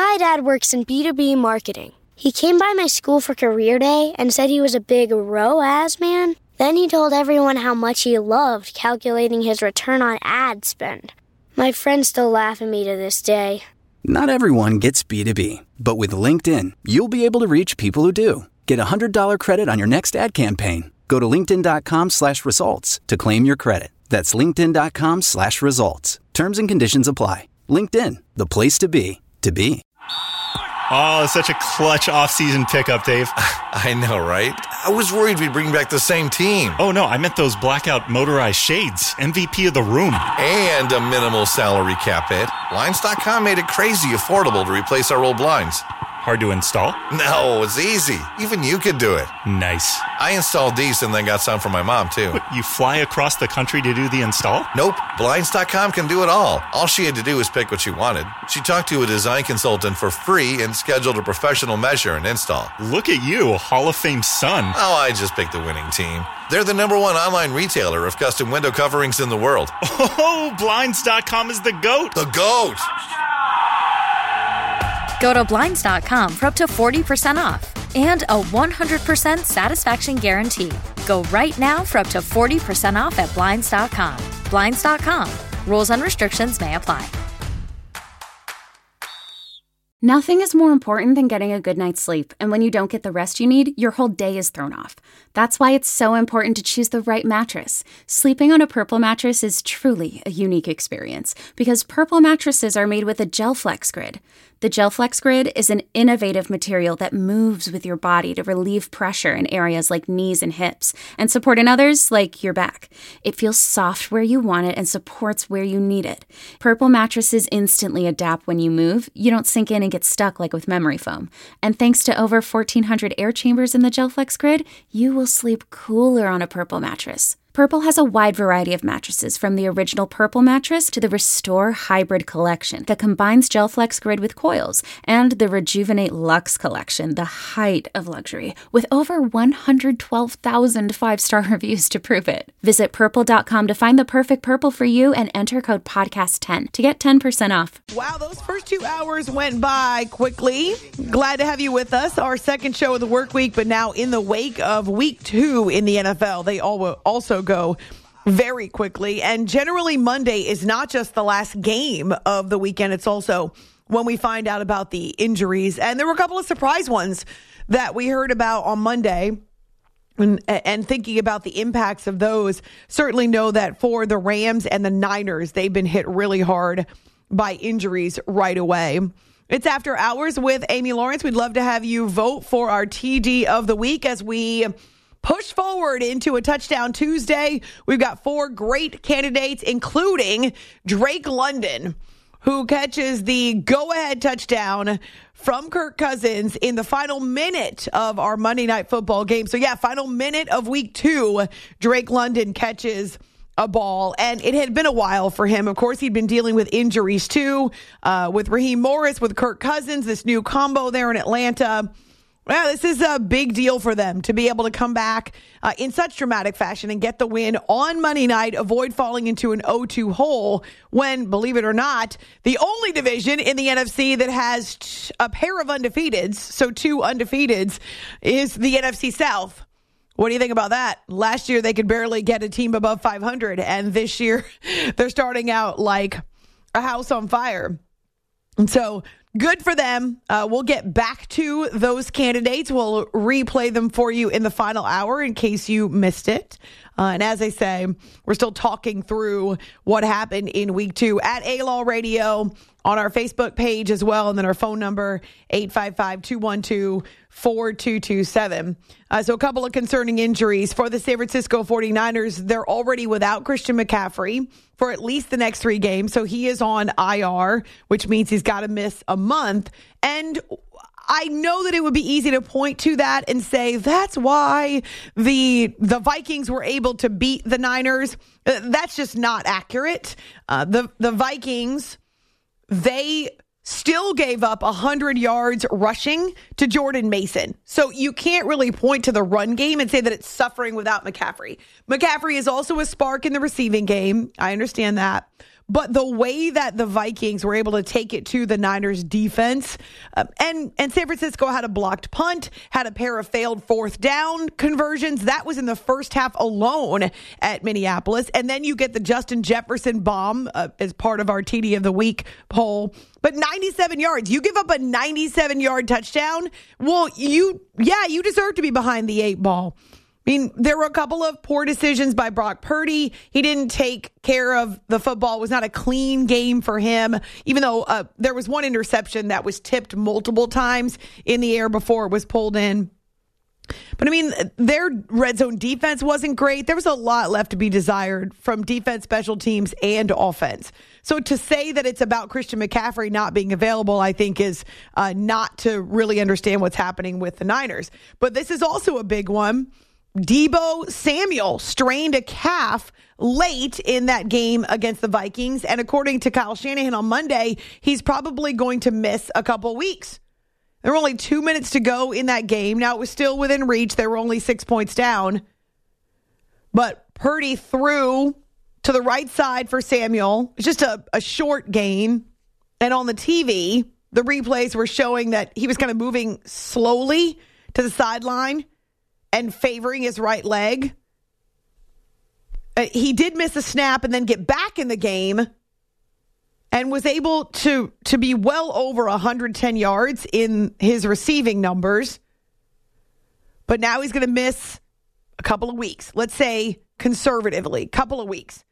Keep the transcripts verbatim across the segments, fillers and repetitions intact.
My dad works in B two B marketing. He came by my school for career day and said he was a big R O A S man. Then he told everyone how much he loved calculating his return on ad spend. My friends still laugh at me to this day. Not everyone gets B two B, but with LinkedIn, you'll be able to reach people who do. Get a one hundred dollars credit on your next ad campaign. Go to linkedin.com slash results to claim your credit. That's linkedin.com slash results. Terms and conditions apply. LinkedIn, the place to be, to be. Oh, such a clutch off-season pickup, Dave. I know, right? I was worried we'd bring back the same team. Oh, no, I meant those blackout motorized shades. M V P of the room. And a minimal salary cap hit. Blinds dot com made it crazy affordable to replace our old blinds. Hard to install? No, it's easy. Even you could do it. Nice. I installed these and then got some for my mom, too. What, you fly across the country to do the install? Nope. Blinds dot com can do it all. All she had to do was pick what she wanted. She talked to a design consultant for free and scheduled a professional measure and install. Look at you, Hall of Fame son. Oh, I just picked the winning team. They're the number one online retailer of custom window coverings in the world. Oh, Blinds dot com is the GOAT. The GOAT. Go to Blinds dot com for up to forty percent off and a one hundred percent satisfaction guarantee. Go right now for up to forty percent off at Blinds dot com. Blinds dot com. Rules and restrictions may apply. Nothing is more important than getting a good night's sleep, and when you don't get the rest you need, your whole day is thrown off. That's why it's so important to choose the right mattress. Sleeping on a Purple mattress is truly a unique experience because Purple mattresses are made with a GelFlex Grid. The GelFlex Grid is an innovative material that moves with your body to relieve pressure in areas like knees and hips and support in others like your back. It feels soft where you want it and supports where you need it. Purple mattresses instantly adapt when you move. You don't sink in and get stuck like with memory foam. And thanks to over fourteen hundred air chambers in the GelFlex Grid, you will sleep cooler on a Purple mattress. Purple has a wide variety of mattresses, from the original Purple mattress to the Restore Hybrid collection that combines GelFlex Grid with coils, and the Rejuvenate Luxe collection, the height of luxury, with over one hundred twelve thousand five-star reviews to prove it. Visit purple dot com to find the perfect Purple for you and enter code podcast ten to get ten percent off. Wow, those first two hours went by quickly. Glad to have you with us. Our second show of the work week, but now in the wake of week two in the N F L, they all will also go very quickly. And generally, Monday is not just the last game of the weekend. It's also when we find out about the injuries. And there were a couple of surprise ones that we heard about on Monday. And, and thinking about the impacts of those, certainly know that for the Rams and the Niners, they've been hit really hard by injuries right away. It's After Hours with Amy Lawrence. We'd love to have you vote for our T D of the week as we push forward into a Touchdown Tuesday. We've got four great candidates, including Drake London, who catches the go-ahead touchdown from Kirk Cousins in the final minute of our Monday Night Football game. So, yeah, final minute of week two, Drake London catches a ball, and it had been a while for him. Of course, he'd been dealing with injuries, too, uh, with Raheem Morris, with Kirk Cousins, this new combo there in Atlanta. Well, this is a big deal for them to be able to come back uh, in such dramatic fashion and get the win on Monday night, avoid falling into an oh two hole when, believe it or not, the only division in the N F C that has t- a pair of undefeateds, so two undefeateds, is the N F C South. What do you think about that? Last year, they could barely get a team above five hundred, and this year, they're starting out like a house on fire. And so, good for them. Uh, we'll get back to those candidates. We'll replay them for you in the final hour in case you missed it. Uh, and as I say, we're still talking through what happened in week two at A-Law Radio, on our Facebook page as well, and then our phone number, eight five five, two one two, four two two seven. Uh, so a couple of concerning injuries for the San Francisco forty-niners. They're already without Christian McCaffrey for at least the next three games. So he is on I R, which means he's got to miss a month. And I know that it would be easy to point to that and say that's why the the Vikings were able to beat the Niners. Uh, that's just not accurate. Uh, the the Vikings, they still gave up one hundred yards rushing to Jordan Mason. So you can't really point to the run game and say that it's suffering without McCaffrey. McCaffrey is also a spark in the receiving game. I understand that. But the way that the Vikings were able to take it to the Niners defense, uh, and, and San Francisco had a blocked punt, had a pair of failed fourth down conversions. That was in the first half alone at Minneapolis. And then you get the Justin Jefferson bomb uh, as part of our T D of the Week poll. But ninety-seven yards, you give up a ninety-seven-yard touchdown? Well, you, yeah, you deserve to be behind the eight ball. I mean, there were a couple of poor decisions by Brock Purdy. He didn't take care of the football. It was not a clean game for him, even though uh, there was one interception that was tipped multiple times in the air before it was pulled in. But, I mean, their red zone defense wasn't great. There was a lot left to be desired from defense, special teams, and offense. So to say that it's about Christian McCaffrey not being available, I think, is uh, not to really understand what's happening with the Niners. But this is also a big one. Deebo Samuel strained a calf late in that game against the Vikings. And according to Kyle Shanahan on Monday, he's probably going to miss a couple weeks. There were only two minutes to go in that game. Now, it was still within reach. They were only six points down. But Purdy threw to the right side for Samuel. It's just a, a short gain. And on the T V, the replays were showing that he was kind of moving slowly to the sideline and favoring his right leg. Uh, he did miss a snap and then get back in the game and was able to, to be well over one hundred ten yards in his receiving numbers. But now he's going to miss a couple of weeks. Let's say conservatively, couple of weeks.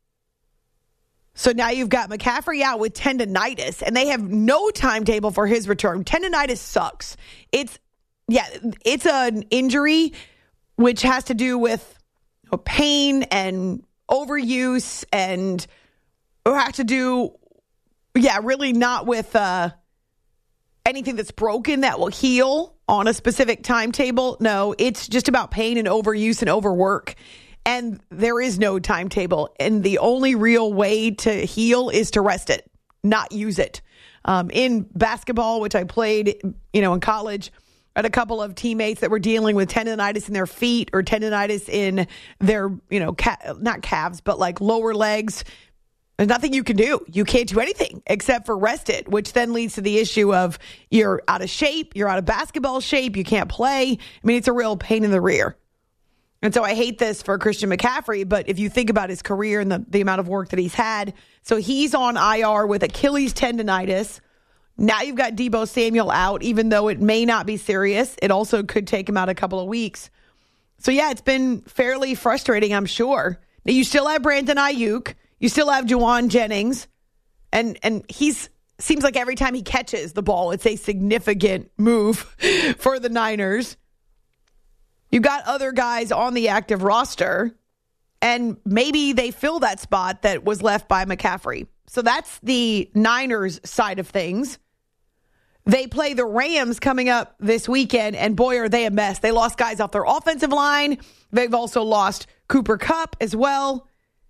So now you've got McCaffrey out with tendonitis, and they have no timetable for his return. Tendonitis sucks. It's Yeah, it's an injury which has to do with you know, pain and overuse and or have to do, yeah, really not with uh, anything that's broken that will heal on a specific timetable. No, it's just about pain and overuse and overwork. And there is no timetable. And the only real way to heal is to rest it, not use it. Um, in basketball, which I played, you know, in college, I had a couple of teammates that were dealing with tendonitis in their feet or tendonitis in their, you know, ca- not calves, but like lower legs. There's nothing you can do. You can't do anything except for rest it, which then leads to the issue of you're out of shape, you're out of basketball shape, you can't play. I mean, it's a real pain in the rear. And so I hate this for Christian McCaffrey, but if you think about his career and the, the amount of work that he's had, so he's on I R with Achilles tendonitis. Now you've got Deebo Samuel out, even though it may not be serious. It also could take him out a couple of weeks. So, yeah, it's been fairly frustrating, I'm sure. Now, you still have Brandon Ayuk. You still have Juwan Jennings. And and he's seems like every time he catches the ball, it's a significant move for the Niners. You've got other guys on the active roster, and maybe they fill that spot that was left by McCaffrey. So that's the Niners side of things. They play the Rams coming up this weekend, and boy, are they a mess. They lost guys off their offensive line. They've also lost Cooper Kupp as well.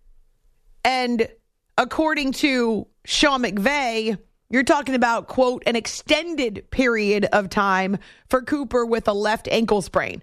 And according to Sean McVay, you're talking about, quote, an extended period of time for Cooper with a left ankle sprain.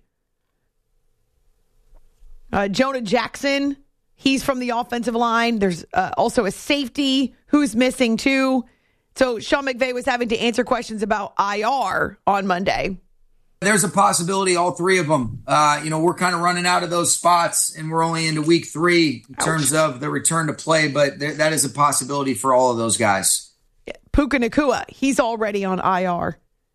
Uh, Jonah Jackson, he's from the offensive line. There's uh, also a safety who's missing too. So Sean McVay was having to answer questions about I R on Monday. There's a possibility all three of them. Uh, you know, we're kind of running out of those spots, and we're only into week three in Ouch. terms of the return to play, but th- that is a possibility for all of those guys. Yeah. Puka Nacua, he's already on I R.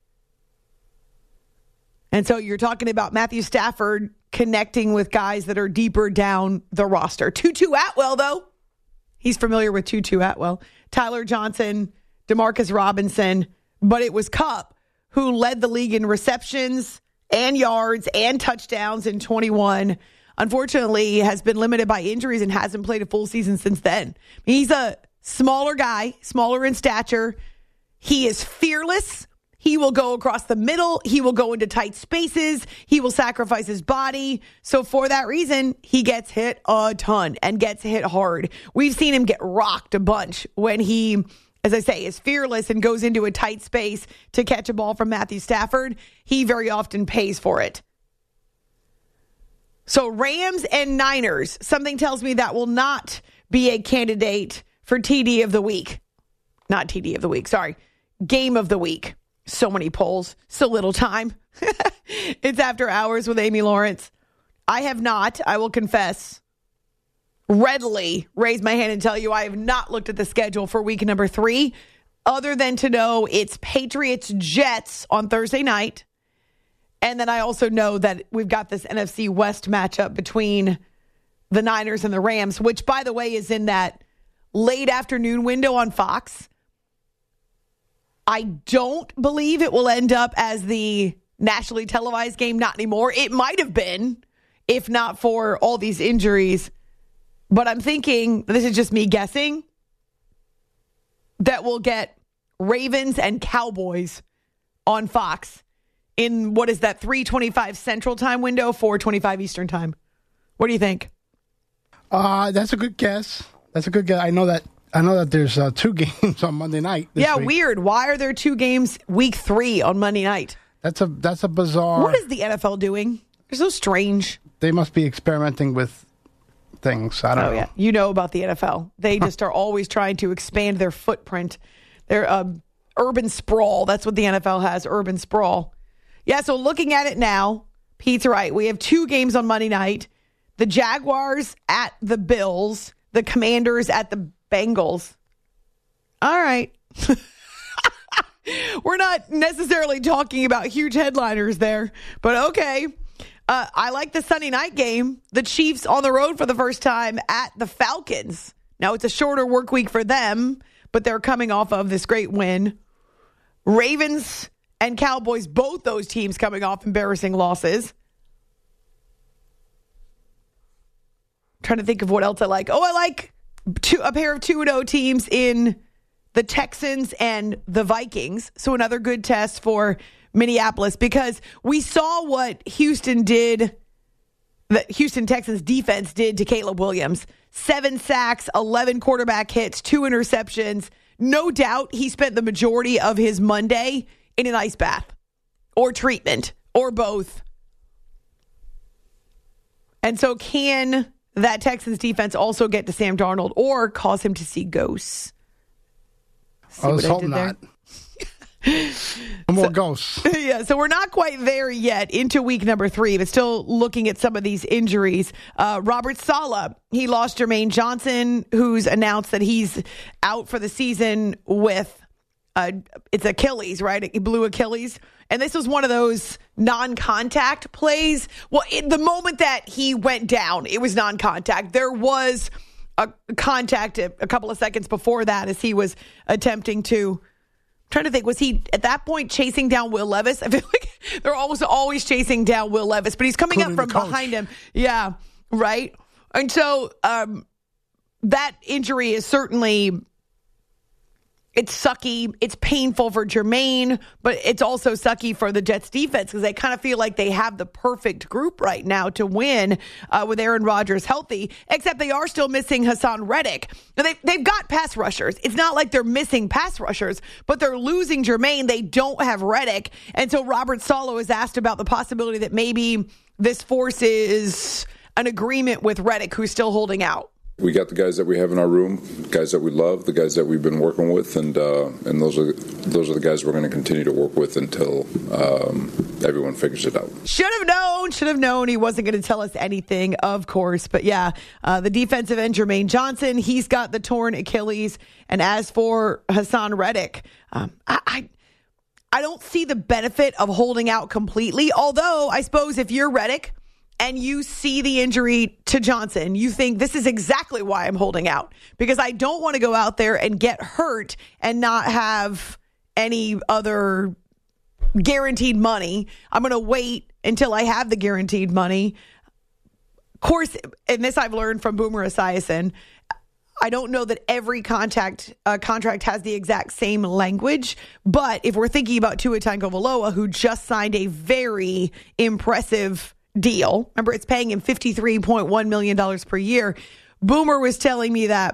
And so you're talking about Matthew Stafford connecting with guys that are deeper down the roster. Tutu Atwell, though. He's familiar with Tutu Atwell. Tyler Johnson, Demarcus Robinson. But it was Kupp who led the league in receptions and yards and touchdowns in twenty-one. Unfortunately, has been limited by injuries and hasn't played a full season since then. He's a smaller guy, smaller in stature. He is fearless. He will go across the middle. He will go into tight spaces. He will sacrifice his body. So for that reason, he gets hit a ton and gets hit hard. We've seen him get rocked a bunch when he, as I say, is fearless and goes into a tight space to catch a ball from Matthew Stafford. He very often pays for it. So Rams and Niners, something tells me that will not be a candidate for T D of the week. Not T D of the week, sorry. Game of the week. So many polls, so little time. It's After Hours with Amy Lawrence. I have not, I will confess, readily raise my hand and tell you I have not looked at the schedule for week number three, other than to know it's Patriots Jets on Thursday night. And then I also know that we've got this N F C West matchup between the Niners and the Rams, which, by the way, is in that late afternoon window on Fox. I don't believe it will end up as the nationally televised game. Not anymore. It might have been, if not for all these injuries. But I'm thinking, this is just me guessing, that we'll get Ravens and Cowboys on Fox in, what is that, three twenty-five Central Time window, four twenty-five Eastern Time. What do you think? Uh, that's a good guess. That's a good guess. I know that I know that there's uh, two games on Monday night. This yeah, week. Weird. Why are there two games week three on Monday night? That's a that's a bizarre. What is the N F L doing? They're so strange. They must be experimenting with things. I don't oh, know. Yeah. You know about the N F L. They just are always trying to expand their footprint. Their uh, urban sprawl. That's what the N F L has, urban sprawl. Yeah, so looking at it now, Pete's right. We have two games on Monday night. The Jaguars at the Bills. The Commanders at the Bengals. All right. We're not necessarily talking about huge headliners there, but okay. Uh, I like the Sunday night game. The Chiefs on the road for the first time at the Falcons. Now, it's a shorter work week for them, but they're coming off of this great win. Ravens and Cowboys, both those teams coming off embarrassing losses. Trying to think of what else I like. Oh, I like two, a pair of two and oh teams in the Texans and the Vikings. So another good test for Minneapolis, because we saw what Houston did, the Houston Texans defense did to Caleb Williams. Seven sacks, eleven quarterback hits, two interceptions. No doubt he spent the majority of his Monday in an ice bath or treatment or both. And so can that Texans defense also get to Sam Darnold or cause him to see ghosts? See I was what I hoping did there? not. More so, ghosts. Yeah, so we're not quite there yet into week number three, but still looking at some of these injuries. Uh, Robert Saleh, he lost Jermaine Johnson, who's announced that he's out for the season with, uh, it's Achilles, right? He blew Achilles. And this was one of those non-contact plays. Well, in the moment that he went down, it was non-contact. There was a contact a, a couple of seconds before that as he was attempting to, I'm trying to think, was he at that point chasing down Will Levis? I feel like they're almost always chasing down Will Levis, but he's coming Including up from behind him. Yeah, right? And so um, that injury is certainly, it's sucky. It's painful for Jermaine, but it's also sucky for the Jets defense because they kind of feel like they have the perfect group right now to win uh, with Aaron Rodgers healthy, except they are still missing Hassan Reddick. Now, they, they've got pass rushers. It's not like they're missing pass rushers, but they're losing Jermaine. They don't have Reddick. And so Robert Saleh was asked about the possibility that maybe this forces an agreement with Reddick, who's still holding out. We got the guys that we have in our room, guys that we love, the guys that we've been working with, and uh, and those are those are the guys we're going to continue to work with until um, everyone figures it out. Should have known, should have known he wasn't going to tell us anything, of course. But yeah, uh, the defensive end, Jermaine Johnson, he's got the torn Achilles. And as for Hassan Reddick, um, I, I I don't see the benefit of holding out completely. Although I suppose if you're Reddick and you see the injury to Johnson, you think this is exactly why I'm holding out, because I don't want to go out there and get hurt and not have any other guaranteed money. I'm going to wait until I have the guaranteed money. Of course, and this I've learned from Boomer Esiason, I don't know that every contact uh, contract has the exact same language, but if we're thinking about Tua Tagovailoa, who just signed a very impressive deal. Remember, it's paying him fifty-three point one million dollars per year. Boomer was telling me that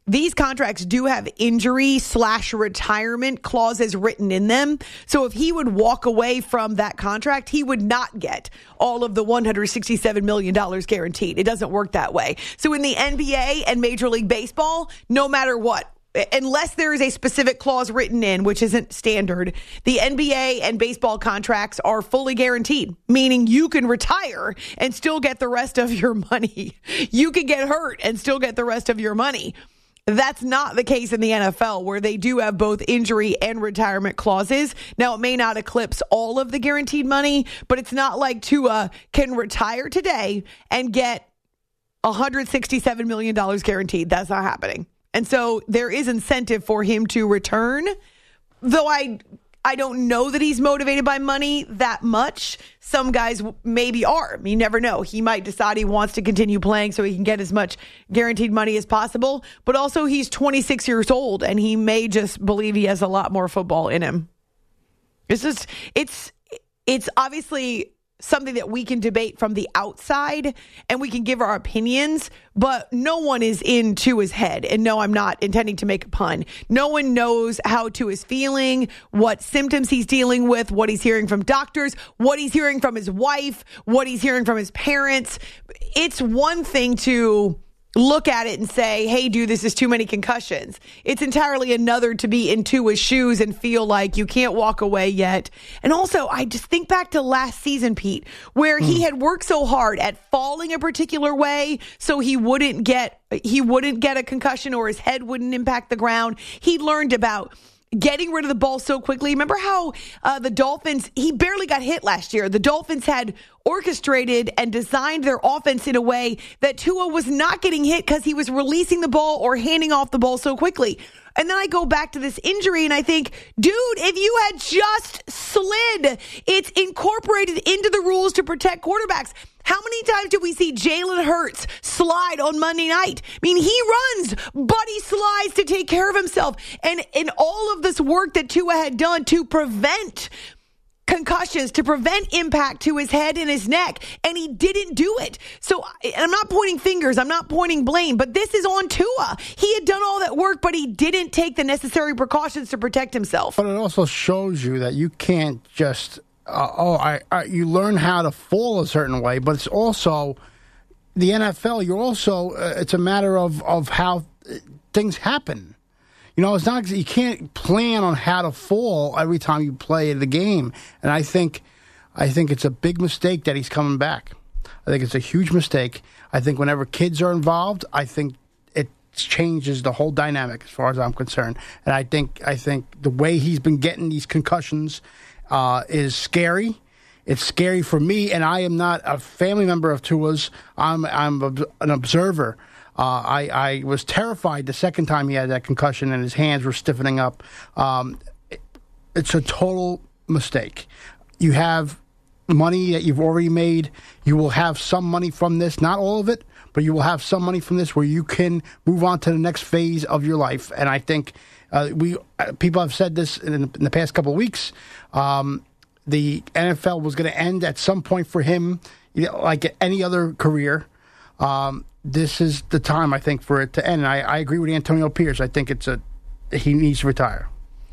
these contracts do have injury slash retirement clauses written in them. So if he would walk away from that contract, he would not get all of the one hundred sixty-seven million dollars guaranteed. It doesn't work that way. So in the N B A and Major League Baseball, no matter what, unless there is a specific clause written in, which isn't standard, the N B A and baseball contracts are fully guaranteed, meaning you can retire and still get the rest of your money. You can get hurt and still get the rest of your money. That's not the case in the N F L, where they do have both injury and retirement clauses. Now, it may not eclipse all of the guaranteed money, but it's not like Tua can retire today and get one hundred sixty-seven million dollars guaranteed. That's not happening. And so there is incentive for him to return, though I I don't know that he's motivated by money that much. Some guys maybe are. You never know. He might decide he wants to continue playing so he can get as much guaranteed money as possible. But also, he's twenty-six years old, and he may just believe he has a lot more football in him. It's just, it's, it's obviously something that we can debate from the outside, and we can give our opinions, but no one is into his head. And no, I'm not intending to make a pun. No one knows how Tua is feeling, what symptoms he's dealing with, what he's hearing from doctors, what he's hearing from his wife, what he's hearing from his parents. It's one thing to look at it and say, hey, dude, this is too many concussions. It's entirely another to be in Tua's shoes and feel like you can't walk away yet. And also, I just think back to last season, Pete, where mm. he had worked so hard at falling a particular way so he wouldn't get he wouldn't get a concussion or his head wouldn't impact the ground. He learned about getting rid of the ball so quickly. Remember how uh, the Dolphins, he barely got hit last year. The Dolphins had orchestrated and designed their offense in a way that Tua was not getting hit because he was releasing the ball or handing off the ball so quickly. And then I go back to this injury and I think, dude, if you had just slid, it's incorporated into the rules to protect quarterbacks. How many times did we see Jalen Hurts slide on Monday night? I mean, he runs, but he slides to take care of himself. And in all of this work that Tua had done to prevent concussions, to prevent impact to his head and his neck, and he didn't do it. So I'm not pointing fingers, I'm not pointing blame, but this is on Tua. He had done all that work, but he didn't take the necessary precautions to protect himself. But it also shows you that you can't just, uh, oh, I, I, you learn how to fall a certain way, but it's also the N F L. You're also, uh, it's a matter of, of how things happen. You know, it's not, you can't plan on how to fall every time you play the game. And I think, I think it's a big mistake that he's coming back. I think it's a huge mistake. I think whenever kids are involved, I think it changes the whole dynamic as far as I'm concerned. And I think, I think the way he's been getting these concussions uh, is scary. It's scary for me, and I am not a family member of Tua's. I'm, I'm an observer. Uh, I, I was terrified the second time he had that concussion and his hands were stiffening up. Um, it, it's a total mistake. You have money that you've already made. You will have some money from this, not all of it, but you will have some money from this where you can move on to the next phase of your life. And I think uh, we uh, people have said this in, in the past couple of weeks. Um, the N F L was going to end at some point for him, you know, like any other career. Um, This is the time, I think, for it to end. And I, I agree with Antonio Pierce. I think it's a he needs to retire.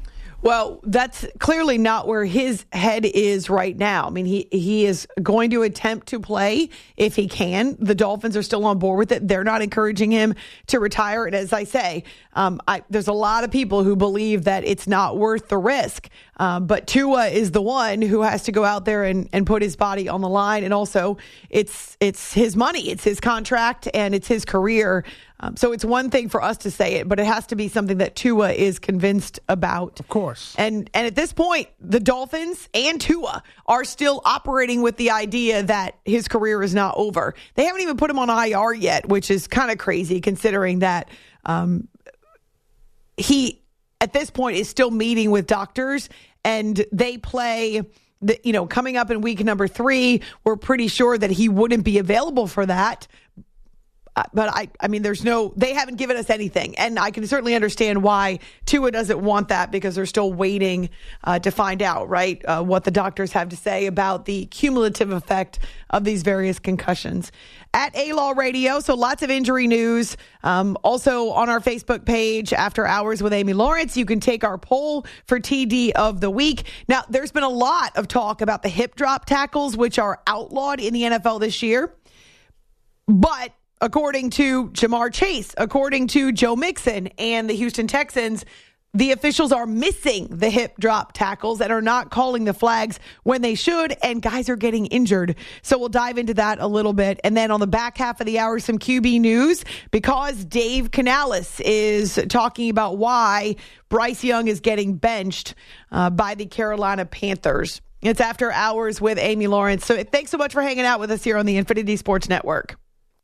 Well, that's clearly not where his head is right now. I mean, he, he is going to attempt to play if he can. The Dolphins are still on board with it. They're not encouraging him to retire. And as I say, um, I, there's a lot of people who believe that it's not worth the risk. Um, but Tua is the one who has to go out there and, and put his body on the line. And also, it's it's his money, it's his contract, and it's his career. Um, so it's one thing for us to say it, but it has to be something that Tua is convinced about. Of course. And and at this point, the Dolphins and Tua are still operating with the idea that his career is not over. They haven't even put him on I R yet, which is kind of crazy considering that um, he, at this point, is still meeting with doctors, and they play... The, you know, coming up in week number three, we're pretty sure that he wouldn't be available for that. Uh, but I, I mean, there's no, they haven't given us anything. And I can certainly understand why Tua doesn't want that, because they're still waiting uh, to find out, right, uh, what the doctors have to say about the cumulative effect of these various concussions. At A-Law Radio, so lots of injury news. Um, also on our Facebook page, After Hours with Amy Lawrence, you can take our poll for T D of the week. Now, there's been a lot of talk about the hip drop tackles, which are outlawed in the N F L this year. But according to Jamar Chase, according to Joe Mixon and the Houston Texans, the officials are missing the hip drop tackles and are not calling the flags when they should, and guys are getting injured. So we'll dive into that a little bit. And then on the back half of the hour, some Q B news, because Dave Canales is talking about why Bryce Young is getting benched uh, by the Carolina Panthers. It's After Hours with Amy Lawrence. So thanks so much for hanging out with us here on the Infinity Sports Network.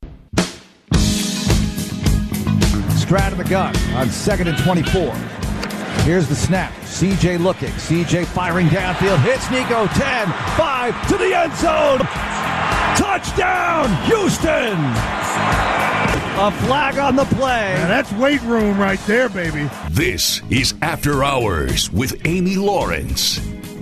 Stroud in the gun on second and twenty-four. Here's the snap. C J looking. C J firing downfield. Hits Nico. ten, five to the end zone. Touchdown, Houston. A flag on the play. Yeah, that's weight room right there, baby. This is After Hours with Amy Lawrence.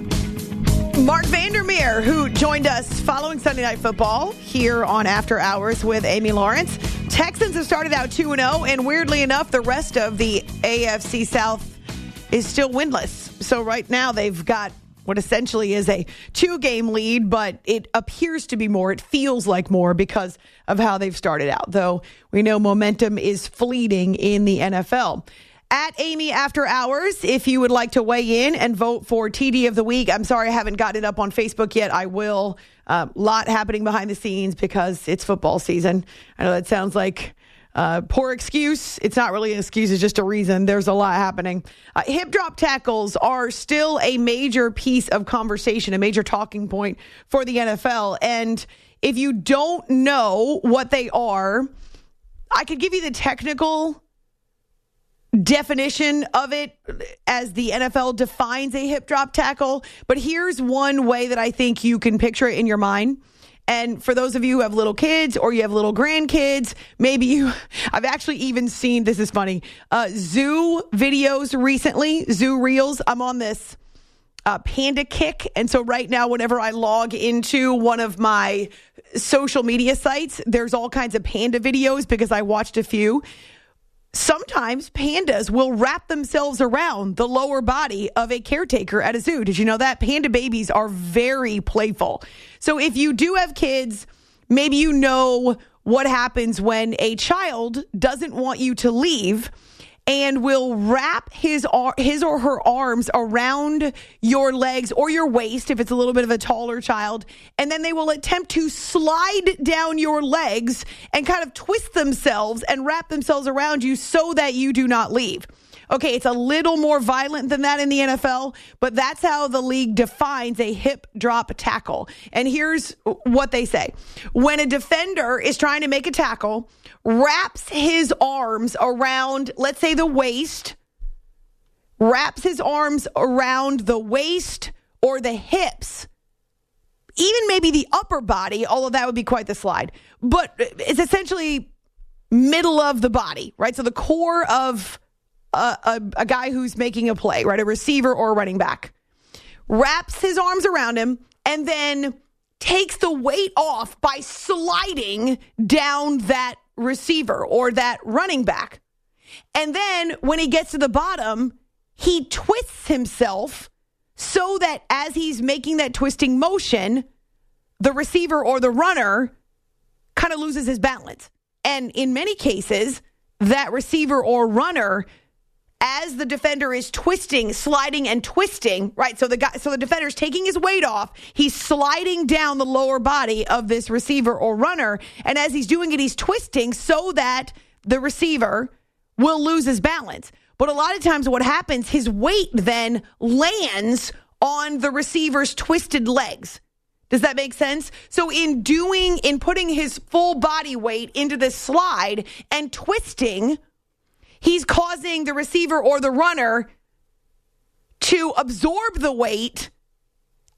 Mark Vandermeer, who joined us following Sunday Night Football here on After Hours with Amy Lawrence. Texans have started out two and oh, and weirdly enough, the rest of the A F C South is still winless. So right now they've got what essentially is a two-game lead, but it appears to be more. It feels like more because of how they've started out, though we know momentum is fleeting in the N F L. At Amy After Hours, if you would like to weigh in and vote for T D of the week. I'm sorry I haven't got it up on Facebook yet. I will. A uh, lot happening behind the scenes because it's football season. I know that sounds like a poor excuse. It's not really an excuse. It's just a reason. There's a lot happening. Uh, hip drop tackles are still a major piece of conversation, a major talking point for the N F L. And if you don't know what they are, I could give you the technical definition of it as the N F L defines a hip drop tackle. But here's one way that I think you can picture it in your mind. And for those of you who have little kids or you have little grandkids, maybe you, I've actually even seen, this is funny, uh, zoo videos recently, zoo reels. I'm on this uh, Panda Kick. And so right now, whenever I log into one of my social media sites, there's all kinds of panda videos because I watched a few. Sometimes pandas will wrap themselves around the lower body of a caretaker at a zoo. Did you know that? Panda babies are very playful. So if you do have kids, maybe you know what happens when a child doesn't want you to leave and will wrap his his or her arms around your legs or your waist if it's a little bit of a taller child, and then they will attempt to slide down your legs and kind of twist themselves and wrap themselves around you so that you do not leave. Okay, it's a little more violent than that in the N F L, but that's how the league defines a hip drop tackle. And here's what they say. When a defender is trying to make a tackle, wraps his arms around, let's say, the waist, wraps his arms around the waist or the hips, even maybe the upper body, although that would be quite the slide, but it's essentially middle of the body, right? So the core of A, a, a guy who's making a play, right? A receiver or a running back, wraps his arms around him and then takes the weight off by sliding down that receiver or that running back. And then when he gets to the bottom, he twists himself so that as he's making that twisting motion, the receiver or the runner kind of loses his balance. And in many cases, that receiver or runner, as the defender is twisting, sliding and twisting, right? So the guy, so the defender's taking his weight off. He's sliding down the lower body of this receiver or runner. And as he's doing it, he's twisting so that the receiver will lose his balance. But a lot of times what happens, his weight then lands on the receiver's twisted legs. Does that make sense? So in doing, in putting his full body weight into this slide and twisting, he's causing the receiver or the runner to absorb the weight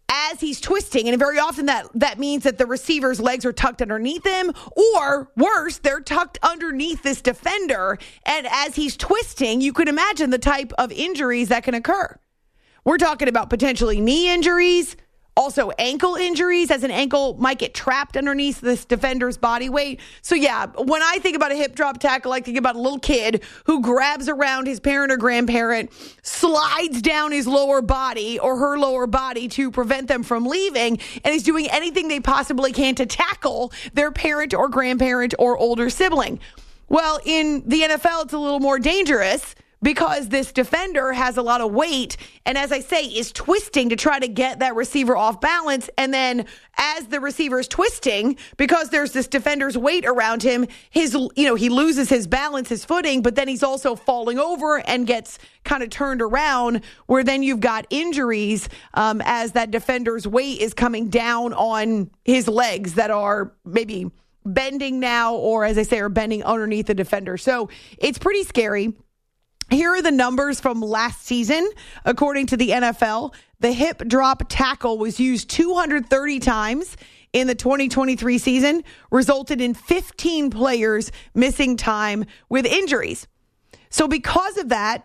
as he's twisting, and very often that, that means that the receiver's legs are tucked underneath him, or worse, they're tucked underneath this defender. And as he's twisting, you can imagine the type of injuries that can occur. We're talking about potentially knee injuries, also ankle injuries, as an ankle might get trapped underneath this defender's body weight. So yeah, when I think about a hip drop tackle, I think about a little kid who grabs around his parent or grandparent, slides down his lower body or her lower body to prevent them from leaving, and is doing anything they possibly can to tackle their parent or grandparent or older sibling. Well, in the N F L, it's a little more dangerous, because this defender has a lot of weight and, as I say, is twisting to try to get that receiver off balance. And then as the receiver is twisting, because there's this defender's weight around him, his, you know, he loses his balance, his footing, but then he's also falling over and gets kind of turned around, where then you've got injuries um, as that defender's weight is coming down on his legs that are maybe bending now, or, as I say, are bending underneath the defender. So it's pretty scary. Here are the numbers from last season. According to the N F L, the hip drop tackle was used two hundred thirty times in the twenty twenty-three season, resulted in fifteen players missing time with injuries. So because of that,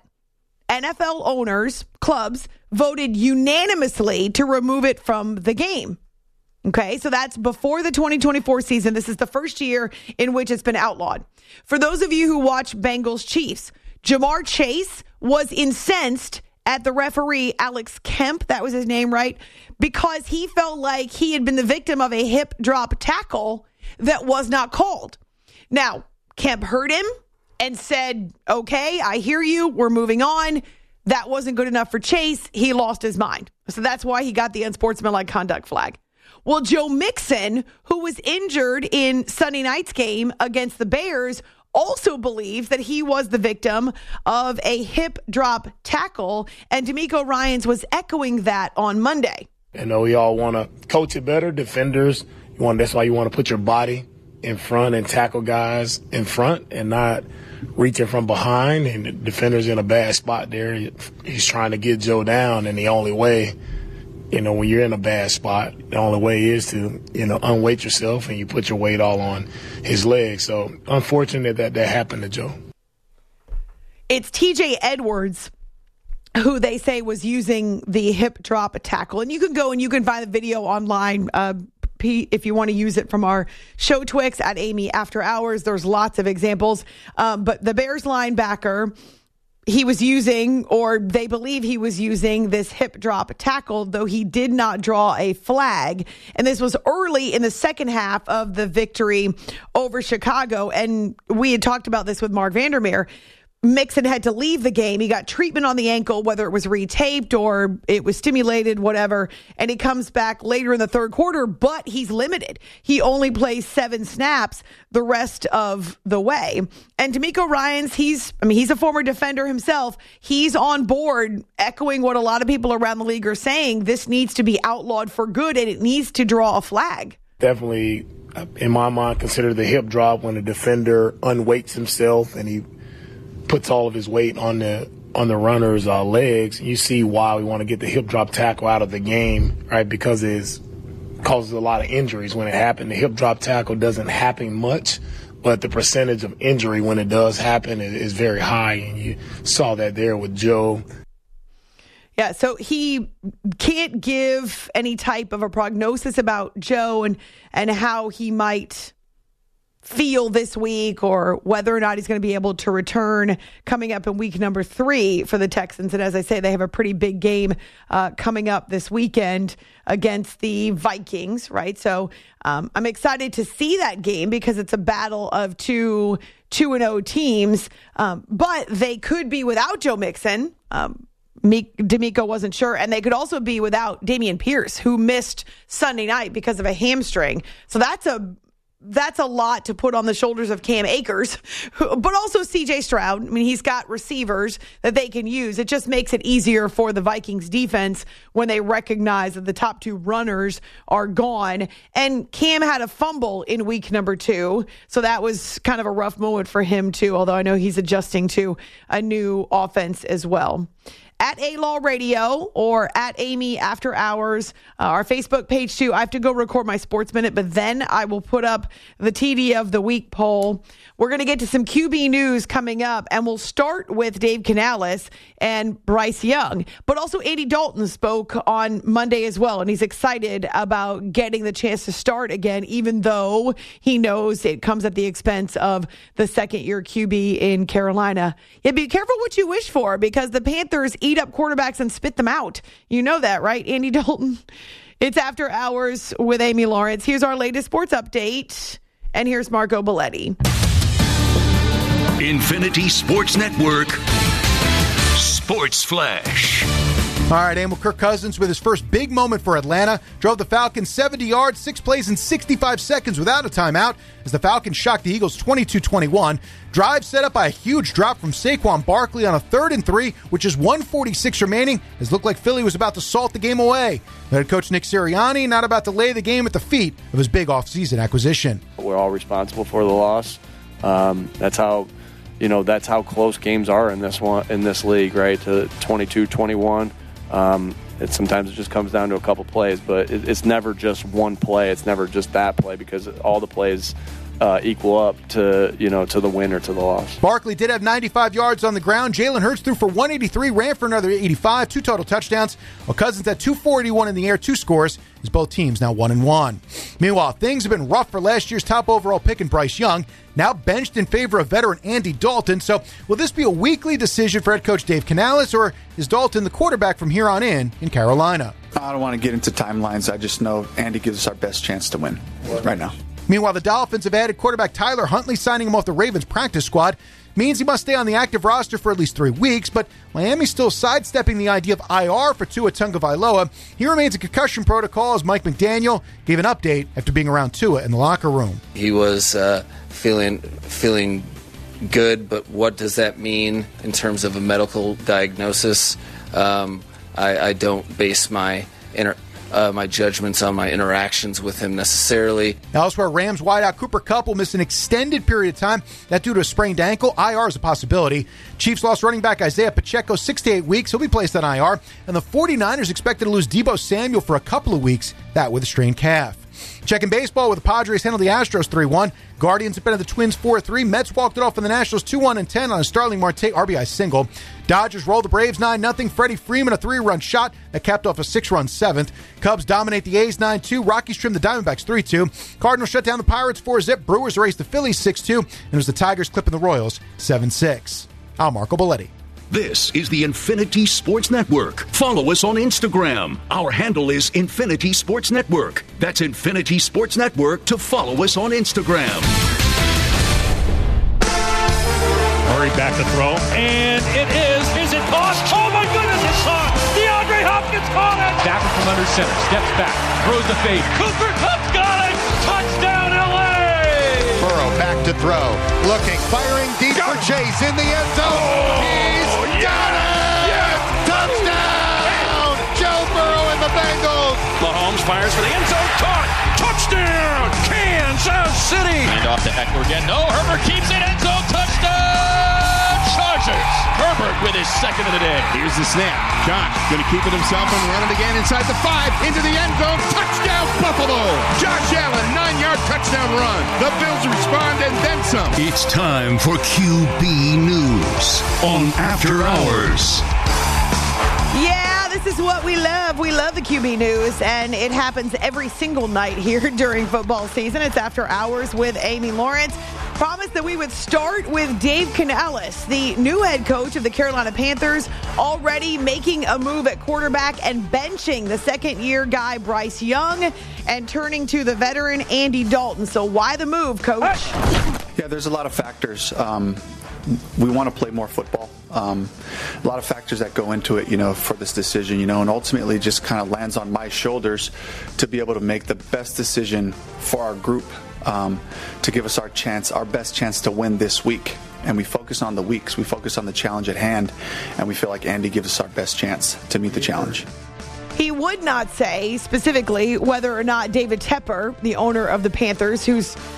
N F L owners, clubs, voted unanimously to remove it from the game. Okay, so that's before the twenty twenty-four season. This is the first year in which it's been outlawed. For those of you who watch Bengals Chiefs, Jamar Chase was incensed at the referee, Alex Kemp, that was his name, right? Because he felt like he had been the victim of a hip drop tackle that was not called. Now, Kemp heard him and said, okay, I hear you, we're moving on. That wasn't good enough for Chase. He lost his mind. So that's why he got the unsportsmanlike conduct flag. Well, Joe Mixon, who was injured in Sunday night's game against the Bears, also believes that he was the victim of a hip drop tackle, and DeMeco Ryans was echoing that on Monday. You know, we all want to coach it better. Defenders, you want that's why you want to put your body in front and tackle guys in front and not reaching from behind. And the defender's in a bad spot there. He's trying to get Joe down, and the only way, you know, when you're in a bad spot, the only way is to, you know, unweight yourself, and you put your weight all on his legs. So unfortunate that that happened to Joe. It's T J Edwards who they say was using the hip drop tackle. And you can go and you can find the video online uh, if you want to use it from our show Twix at Amy After Hours. There's lots of examples. Um, but the Bears linebacker, he was using, or they believe he was using, this hip drop tackle, though he did not draw a flag. And this was early in the second half of the victory over Chicago. And we had talked about this with Mark Vandermeer. Mixon had to leave the game. He got treatment on the ankle, whether it was retaped or it was stimulated, whatever. And he comes back later in the third quarter, but he's limited. He only plays seven snaps the rest of the way. And DeMeco Ryans, he's, I mean, he's a former defender himself. He's on board, echoing what a lot of people around the league are saying. This needs to be outlawed for good, and it needs to draw a flag. Definitely, in my mind, consider the hip drop when a defender unweights himself and he puts all of his weight on the on the runner's uh, legs. You see why we want to get the hip drop tackle out of the game, right? Because it causes a lot of injuries when it happened. The hip drop tackle doesn't happen much, but the percentage of injury when it does happen is, is very high, and you saw that there with Joe. Yeah, so he can't give any type of a prognosis about Joe and and how he might feel this week, or whether or not he's going to be able to return coming up in week number three for the Texans. And as I say, they have a pretty big game uh, coming up this weekend against the Vikings, right? So um, I'm excited to see that game because it's a battle of two two and oh teams, um, but they could be without Joe Mixon. Um, DeMeco wasn't sure. And they could also be without Dameon Pierce, who missed Sunday night because of a hamstring. So that's a That's a lot to put on the shoulders of Cam Akers, but also C J Stroud. I mean, he's got receivers that they can use. It just makes it easier for the Vikings defense when they recognize that the top two runners are gone. And Cam had a fumble in week number two, so that was kind of a rough moment for him too, although I know he's adjusting to a new offense as well. at A-Law Radio or at Amy After Hours, uh, our Facebook page too. I have to go record my Sports Minute, but then I will put up the T D of the Week poll. We're going to get to some Q B news coming up, and we'll start with Dave Canales and Bryce Young. But also Andy Dalton spoke on Monday as well, and he's excited about getting the chance to start again, even though he knows it comes at the expense of the second-year Q B in Carolina. Yeah, be careful what you wish for, because the Panthers eat up quarterbacks and spit them out. You know that, right, Andy Dalton? It's After Hours with Amy Lawrence. Here's our latest sports update, and here's Marco Belletti. Infinity Sports Network Sports Flash. All right, Emil, Kirk Cousins with his first big moment for Atlanta drove the Falcons seventy yards, six plays in sixty-five seconds without a timeout as the Falcons shocked the Eagles twenty-two twenty-one. Drive set up by a huge drop from Saquon Barkley on a third and three, which is one forty-six remaining, as it looked like Philly was about to salt the game away. Head coach Nick Sirianni not about to lay the game at the feet of his big offseason acquisition. We're all responsible for the loss. Um, that's how... You know, that's how close games are in this one in this league, right? To twenty-two twenty-one. Um, it sometimes it just comes down to a couple plays, but it, it's never just one play. It's never just that play, because all the plays uh, equal up to, you know, to the win or to the loss. Barkley did have ninety-five yards on the ground. Jalen Hurts threw for one eighty-three, ran for another eighty-five, two total touchdowns. While Cousins had two forty-one in the air, two scores, as both teams now one and one. Meanwhile, things have been rough for last year's top overall pick in Bryce Young, now benched in favor of veteran Andy Dalton. So will this be a weekly decision for head coach Dave Canales, or is Dalton the quarterback from here on in in Carolina? I don't want to get into timelines. I just know Andy gives us our best chance to win right now. Meanwhile, the Dolphins have added quarterback Tyler Huntley, signing him off the Ravens practice squad. Means he must stay on the active roster for at least three weeks, but Miami's still sidestepping the idea of I R for Tua Tagovailoa. He remains in concussion protocol, as Mike McDaniel gave an update after being around Tua in the locker room. He was uh, feeling feeling good, but what does that mean in terms of a medical diagnosis? Um, I, I don't base my inter- Uh, my judgments on my interactions with him necessarily. Elsewhere, Rams wideout Cooper Kupp will miss an extended period of time. That due to a sprained ankle. I R is a possibility. Chiefs lost running back Isaiah Pacheco six to eight weeks. He'll be placed on I R. And the 49ers expected to lose Deebo Samuel for a couple of weeks. That with a strained calf. Checking baseball, with the Padres handled the Astros three one. Guardians have been at the Twins four three. Mets walked it off in the Nationals two one and ten on a Starling Marte R B I single. Dodgers rolled the Braves nine nothing. Freddie Freeman a three-run shot that capped off a six-run seventh. Cubs dominate the A's nine two. Rockies trim the Diamondbacks three two. Cardinals shut down the Pirates four zip. Brewers erased the Phillies six two. And it was the Tigers clipping the Royals seven six. I'm Marco Belletti. This is the Infinity Sports Network. Follow us on Instagram. Our handle is Infinity Sports Network. That's Infinity Sports Network to follow us on Instagram. Murray back to throw, and it is. Is it caught? Oh my goodness, it's caught! DeAndre Hopkins caught it! Stafford from under center, steps back, throws the fade. Cooper Kupp's got it! Touchdown L A! Burrow back to throw, looking, firing deep for Chase in the end zone. Oh, He's got it! Yes! Touchdown! Joe Burrow and the Bengals. Mahomes fires for the end zone, caught! Touchdown! Kansas City! And off to Eckler again. No, Herbert keeps it, end zone, touchdown! Chargers! Herbert with his second of the day. Here's the snap. Josh going to keep it himself and run it again inside the five, into the end zone. Touchdown, Buffalo! Josh Allen, nine-yard touchdown run. The Bills respond and then some. It's time for Q B News on After Hours. Yeah, this is what we love. We love the Q B News, and it happens every single night here during football season. It's After Hours with Amy Lawrence. Promised that we would start with Dave Canales, the new head coach of the Carolina Panthers, already making a move at quarterback and benching the second-year guy Bryce Young and turning to the veteran Andy Dalton. So why the move, Coach? Yeah, there's a lot of factors. Um, we want to play more football. Um, a lot of factors that go into it, you know, for this decision, you know, and ultimately just kind of lands on my shoulders to be able to make the best decision for our group, um, to give us our chance, our best chance to win this week. And we focus on the weeks, we focus on the challenge at hand, and we feel like Andy gives us our best chance to meet the challenge. He would not say specifically whether or not David Tepper, the owner of the Panthers, who's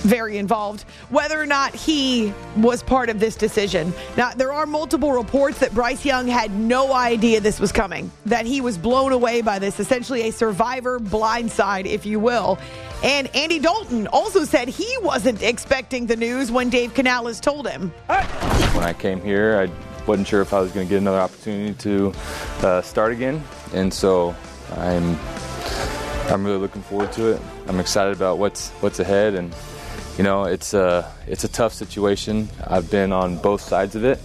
very involved, whether or not he was part of this decision. Now, there are multiple reports that Bryce Young had no idea this was coming, that he was blown away by this, essentially a survivor blindside, if you will. And Andy Dalton also said he wasn't expecting the news when Dave Canales told him. When I came here, I wasn't sure if I was going to get another opportunity to uh, start again, and so I'm I'm really looking forward to it. I'm excited about what's what's ahead, and you know, it's a, it's a tough situation. I've been on both sides of it,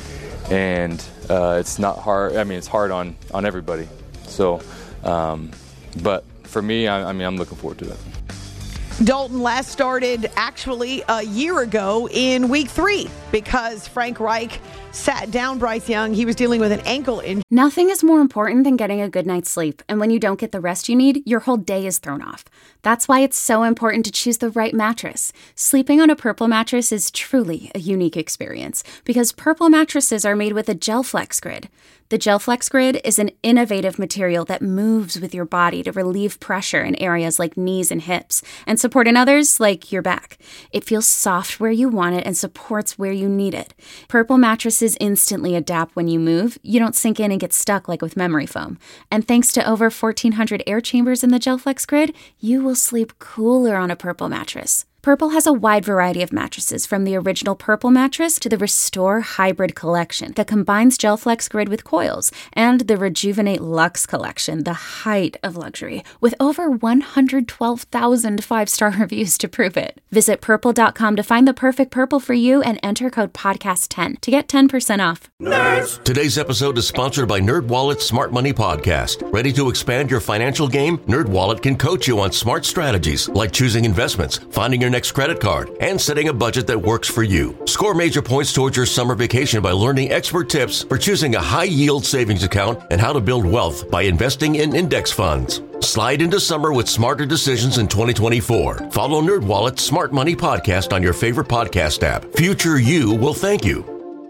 and uh, it's not hard. I mean, it's hard on, on everybody. So, um, but for me, I, I mean, I'm looking forward to it. Dalton last started actually a year ago in week three because Frank Reich sat down Bryce Young. He was dealing with an ankle injury. Nothing is more important than getting a good night's sleep. And when you don't get the rest you need, your whole day is thrown off. That's why it's so important to choose the right mattress. Sleeping on a Purple mattress is truly a unique experience because Purple mattresses are made with a GelFlex grid. The GelFlex grid is an innovative material that moves with your body to relieve pressure in areas like knees and hips and support in others like your back. It feels soft where you want it and supports where you need it. Purple mattresses instantly adapt when you move. You don't sink in and get stuck like with memory foam. And thanks to over fourteen hundred air chambers in the GelFlex grid, you will sleep cooler on a Purple mattress. Purple has a wide variety of mattresses, from the original Purple mattress to the Restore Hybrid collection that combines GelFlex grid with coils, and the Rejuvenate Luxe collection, the height of luxury, with over one hundred twelve thousand five-star reviews to prove it. Visit purple dot com to find the perfect Purple for you and enter code podcast ten to get ten percent off. Nerds! Today's episode is sponsored by NerdWallet's Smart Money Podcast. Ready to expand your financial game? NerdWallet can coach you on smart strategies like choosing investments, finding your next credit card, and setting a budget that works for you. Score major points towards your summer vacation by learning expert tips for choosing a high-yield savings account and how to build wealth by investing in index funds. Slide into summer with smarter decisions in twenty twenty-four. Follow NerdWallet's Smart Money Podcast on your favorite podcast app. Future you will thank you.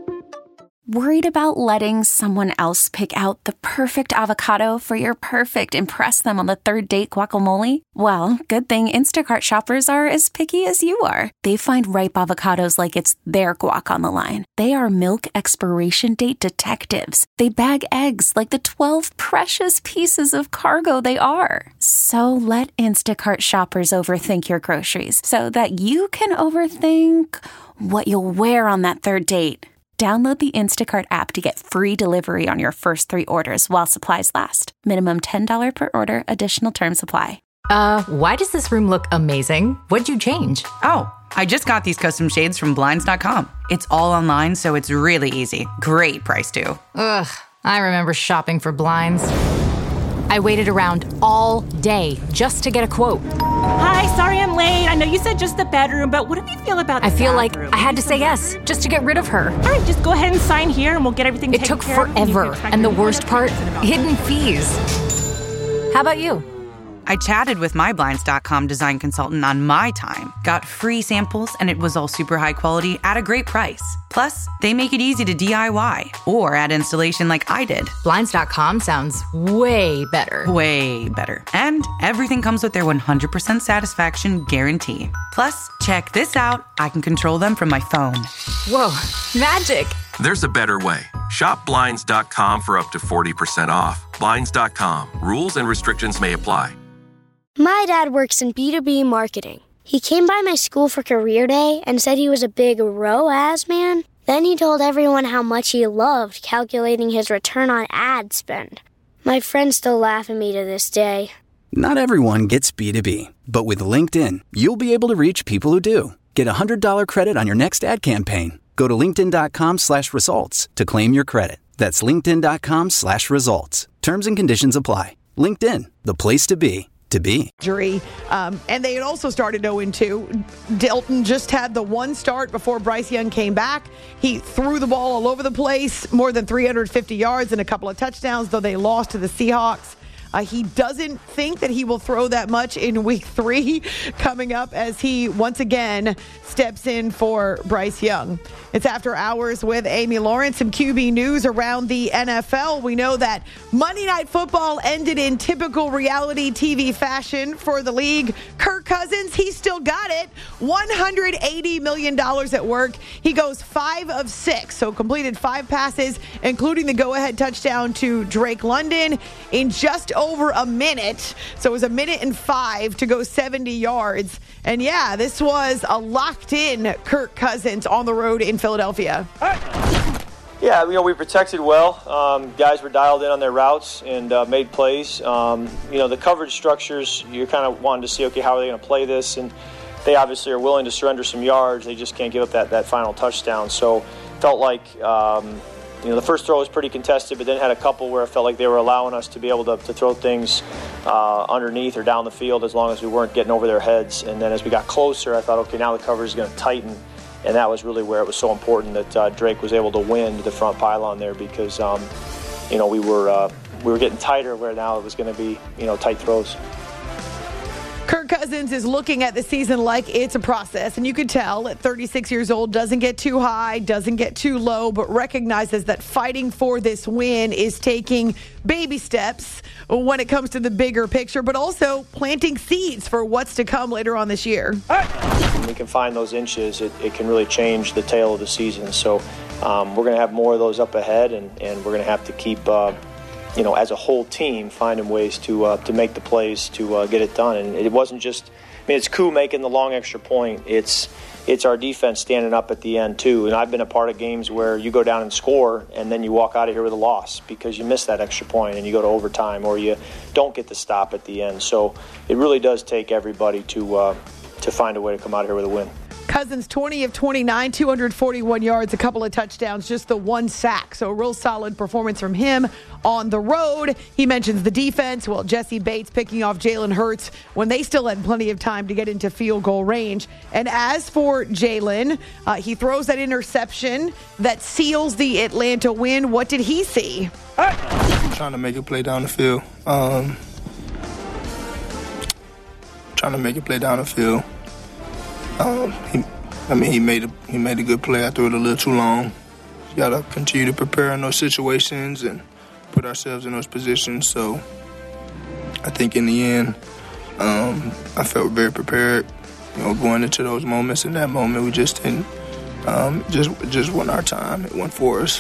Worried about letting someone else pick out the perfect avocado for your perfect impress them on the third date guacamole? Well, good thing Instacart shoppers are as picky as you are. They find ripe avocados like it's their guac on the line. They are milk expiration date detectives. They bag eggs like the twelve precious pieces of cargo they are. So let Instacart shoppers overthink your groceries so that you can overthink what you'll wear on that third date. Download the Instacart app to get free delivery on your first three orders while supplies last. Minimum ten dollars per order. Additional terms apply. Uh, why does this room look amazing? What'd you change? Oh, I just got these custom shades from Blinds dot com. It's all online, so it's really easy. Great price, too. Ugh, I remember shopping for blinds. I waited around all day just to get a quote. Hi, sorry I'm late. I know you said just the bedroom, but what do you feel about the I feel bathroom? like I had to say yes just to get rid of her. All right, just go ahead and sign here and we'll get everything It taken took care of. forever, and the worst part, hidden fees. How about you? I chatted with my Blinds dot com design consultant on my time, got free samples, and it was all super high quality at a great price. Plus, they make it easy to D I Y or add installation like I did. Blinds dot com sounds way better. Way better. And everything comes with their one hundred percent satisfaction guarantee. Plus, check this out. I can control them from my phone. Whoa, magic. There's a better way. Shop Blinds dot com for up to forty percent off. Blinds dot com. Rules and restrictions may apply. My dad works in B two B marketing. He came by my school for career day and said he was a big R O A S man. Then he told everyone how much he loved calculating his return on ad spend. My friends still laugh at me to this day. Not everyone gets B two B, but with LinkedIn, you'll be able to reach people who do. Get a one hundred dollars credit on your next ad campaign. Go to linkedin dot com slash results to claim your credit. That's linkedin dot com slash results. Terms and conditions apply. LinkedIn, the place to be. To be. Um, and they had also started oh and two. Dalton just had the one start before Bryce Young came back. He threw the ball all over the place, more than three hundred fifty yards and a couple of touchdowns, though they lost to the Seahawks. Uh, he doesn't think that he will throw that much in week three coming up as he once again steps in for Bryce Young. It's After Hours with Amy Lawrence. Some Q B news around the N F L. We know that Monday Night Football ended in typical reality T V fashion for the league. Kirk Cousins, he still got it. one hundred eighty million dollars at work. He goes five of six, so completed five passes, including the go-ahead touchdown to Drake London in just over a minute. So it was a minute and five to go seventy yards. And yeah, this was a locked-in Kirk Cousins on the road in Philadelphia. Yeah, you know, we protected well. Um, guys were dialed in on their routes and uh, made plays. Um, you know, the coverage structures, you're kind of wanting to see, okay, how are they going to play this? And they obviously are willing to surrender some yards. They just can't give up that, that final touchdown. So felt like, um, you know, the first throw was pretty contested, but then had a couple where it felt like they were allowing us to be able to, to throw things uh, underneath or down the field as long as we weren't getting over their heads. And then as we got closer, I thought, okay, now the coverage is going to tighten. And that was really where it was so important that uh, Drake was able to win to the front pylon there because, um, you know, we were uh, we were getting tighter where now it was going to be, you know, tight throws. Kirk Cousins is looking at the season like it's a process, and you could tell at thirty-six years old, doesn't get too high, doesn't get too low, but recognizes that fighting for this win is taking baby steps when it comes to the bigger picture, but also planting seeds for what's to come later on this year. When we can find those inches, it, it can really change the tail of the season. So um, we're going to have more of those up ahead, and, and we're going to have to keep uh, you know, as a whole team, finding ways to uh, to make the plays to uh, get it done. And it wasn't just, I mean, it's Koo making the long extra point. It's it's our defense standing up at the end too. And I've been a part of games where you go down and score, and then you walk out of here with a loss because you missed that extra point and you go to overtime, or you don't get the stop at the end. So it really does take everybody to uh, to find a way to come out of here with a win. Cousins, twenty of twenty-nine, two hundred forty-one yards, a couple of touchdowns, just the one sack. So a real solid performance from him on the road. He mentions the defense. Well, Jesse Bates picking off Jalen Hurts when they still had plenty of time to get into field goal range. And as for Jalen, uh, he throws that interception that seals the Atlanta win. What did he see? Trying to make a play down the field. Um, trying to make a play down the field. Um, he, I mean, he made a he made a good play. I threw it a little too long. You got to continue to prepare in those situations and put ourselves in those positions. So I think in the end, um, I felt very prepared. You know, going into those moments. In that moment, we just didn't. Um, just just wasn't our time. It went for us.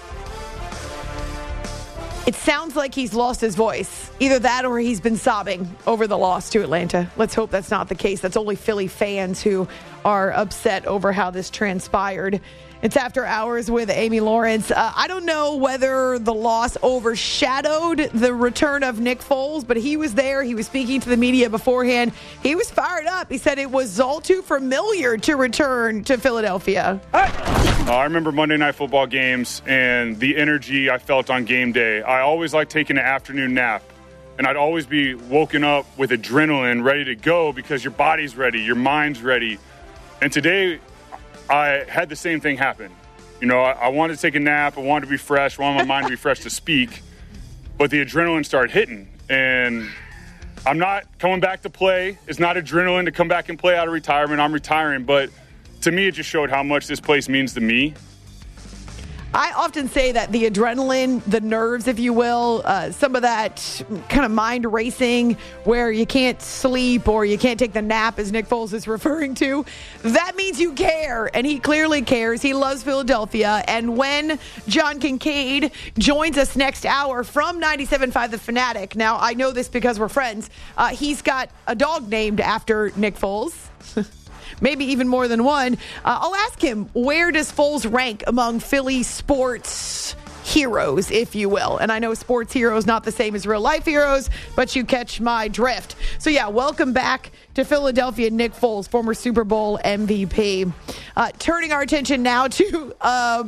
It sounds like he's lost his voice. Either that or he's been sobbing over the loss to Atlanta. Let's hope that's not the case. That's only Philly fans who are upset over how this transpired. It's After Hours with Amy Lawrence. Uh, I don't know whether the loss overshadowed the return of Nick Foles, but he was there. He was speaking to the media beforehand. He was fired up. He said it was all too familiar to return to Philadelphia. Uh, I remember Monday Night Football games and the energy I felt on game day. I always liked taking an afternoon nap, and I'd always be woken up with adrenaline, ready to go because your body's ready, your mind's ready. And today, I had the same thing happen. You know, I, I wanted to take a nap. I wanted to be fresh. I wanted my mind to be fresh to speak. But the adrenaline started hitting. And I'm not coming back to play. It's not adrenaline to come back and play out of retirement. I'm retiring. But to me, it just showed how much this place means to me. I often say that the adrenaline, the nerves, if you will, uh, some of that kind of mind racing where you can't sleep or you can't take the nap, as Nick Foles is referring to, that means you care. And he clearly cares. He loves Philadelphia. And when John Kincaid joins us next hour from ninety-seven point five The Fanatic, now I know this because we're friends, uh, he's got a dog named after Nick Foles. Maybe even more than one. Uh, I'll ask him, where does Foles rank among Philly sports heroes, if you will? And I know sports heroes not the same as real life heroes, but you catch my drift. So yeah, welcome back to Philadelphia, Nick Foles, former Super Bowl M V P. Uh, turning our attention now to uh,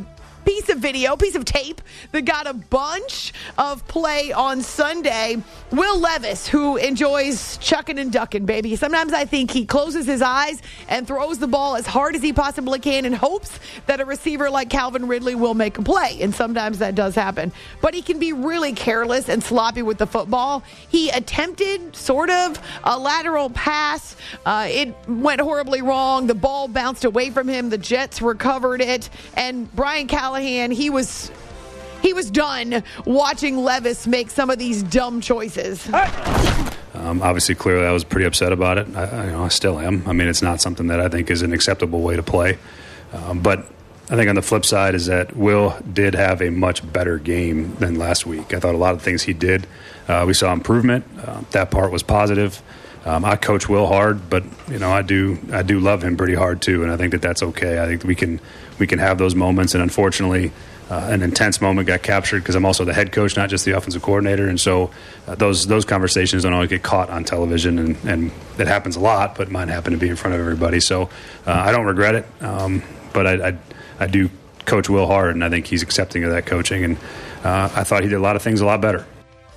piece of video, piece of tape that got a bunch of play on Sunday. Will Levis, who enjoys chucking and ducking, baby. Sometimes I think he closes his eyes and throws the ball as hard as he possibly can in hopes that a receiver like Calvin Ridley will make a play. And sometimes that does happen. But he can be really careless and sloppy with the football. He attempted sort of a lateral pass. Uh, it went horribly wrong. The ball bounced away from him. The Jets recovered it. And Brian Callahan, he was... He was done watching Levis make some of these dumb choices. Um, obviously, clearly, I was pretty upset about it. I, you know, I still am. I mean, it's not something that I think is an acceptable way to play. Um, but I think on the flip side is that Will did have a much better game than last week. I thought a lot of things he did, uh, we saw improvement. Uh, that part was positive. Um, I coach Will hard, but you know I do I do love him pretty hard too, and I think that that's okay. I think we can we can have those moments, and unfortunately. Uh, an intense moment got captured because I'm also the head coach, not just the offensive coordinator, and so uh, those those conversations don't always get caught on television, and, and it happens a lot, but mine happen to be in front of everybody. So uh, I don't regret it, um, but I, I I do coach Will hard, and I think he's accepting of that coaching, and uh, I thought he did a lot of things a lot better.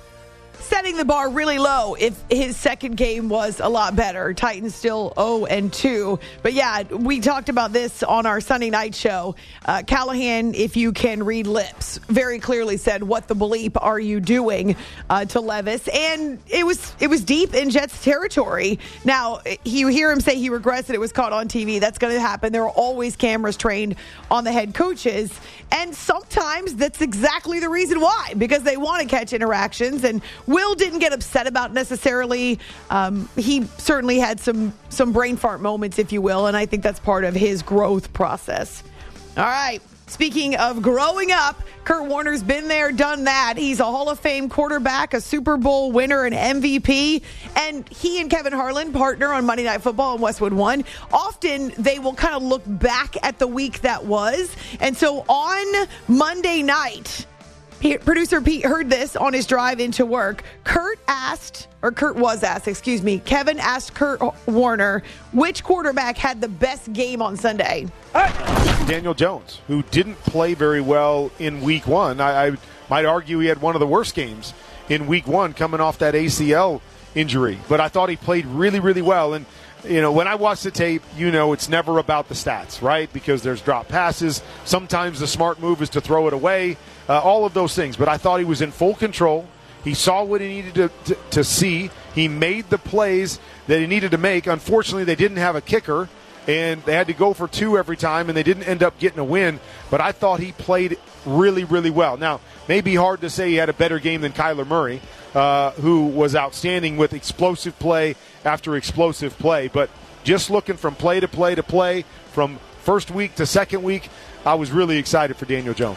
Setting the bar really low if his second game was a lot better. Titans still oh and two. But yeah, we talked about this on our Sunday night show. Uh, Callahan, if you can read lips, very clearly said, what the bleep are you doing uh, to Levis? And it was it was deep in Jets territory. Now, you hear him say he regrets that it was caught on T V. That's going to happen. There are always cameras trained on the head coaches. And sometimes that's exactly the reason why, because they want to catch interactions. And Will didn't get upset about necessarily. Um, he certainly had some some brain fart moments, if you will, and I think that's part of his growth process. All right. Speaking of growing up, Kurt Warner's been there, done that. He's a Hall of Fame quarterback, a Super Bowl winner, an M V P. And he and Kevin Harlan partner on Monday Night Football and Westwood One. Often they will kind of look back at the week that was. And so on Monday night, producer Pete heard this on his drive into work. Kurt asked, or Kurt was asked, excuse me, Kevin asked Kurt Warner which quarterback had the best game on Sunday. Daniel Jones, who didn't play very well in week one. I, I might argue he had one of the worst games in week one coming off that A C L injury. But I thought he played really, really well. And, you know, when I watch the tape, you know it's never about the stats, right? Because there's drop passes. Sometimes the smart move is to throw it away. Uh, all of those things. But I thought he was in full control. He saw what he needed to, to, to see. He made the plays that he needed to make. Unfortunately, they didn't have a kicker, and they had to go for two every time, and they didn't end up getting a win. But I thought he played really, really well. Now, maybe hard to say he had a better game than Kyler Murray, uh, who was outstanding with explosive play after explosive play. But just looking from play to play to play, from first week to second week, I was really excited for Daniel Jones.